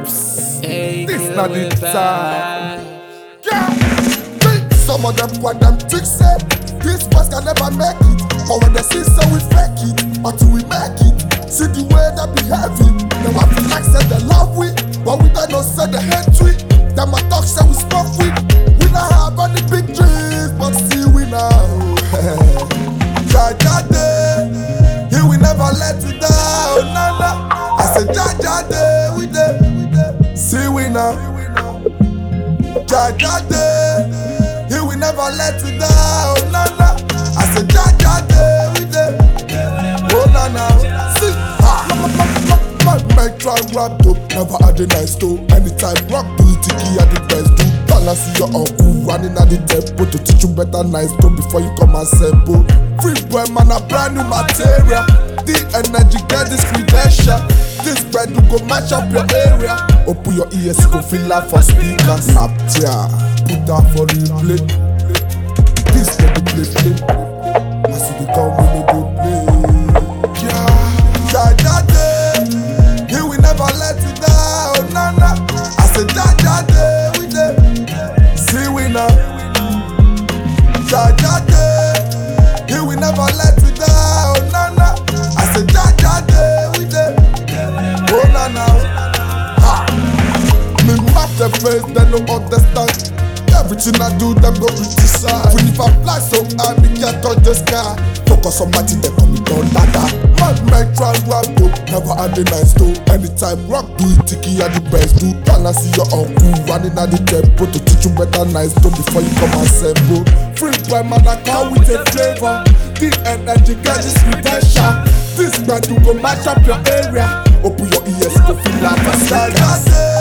vibes. This not the time. Some of them what them tricks say this boys can never make it. But when they see so we fake it until we make it. See the way they be heavy. They want to like say they love we, but we don't know say they hate we. Them a talk say we smoke weed. We don't have any big dreams, but see we now. Jaja day, he will never let you down. Nah, nah. I said Jaja day, we there. See we now. Jaja day, he will never let you down. Nah, nah. I said Jaja day, we there. Oh nah nah. See, my try rap though, never had a nice toe. Anytime rock do it, tiki at the best do. See your uncle running at the tempo to teach you better nice tone before you come and sample. Free boy man a brand new material. The energy get this credential. This bread will go match up your area. Open your ears, you go feel like for speakers. Snapchat, put that for replay. This let the play play. I see the come when they go play. Jaja day, he will never let you down. Nah nah. I said Jaja day, we there. See we now. Jaja day, he will never let you down. Nah nah. I said Jaja day, we there. Oh nah nah. Ha. Me map the face, they no understand. Everything I do, them go criticize. Even if I fly so high, me can't touch the sky. Focus on my team, they call me down ladder. Man, make try rap though, never had a nice toe. Anytime rock do it, tiki are the best do. Can I see your uncle running at the tempo to teach you better nice tone before you come and sample. Free boy man, I come with a flavor. The energy get this redemption. This man do go match up your area. Open your ears, go feel like a star.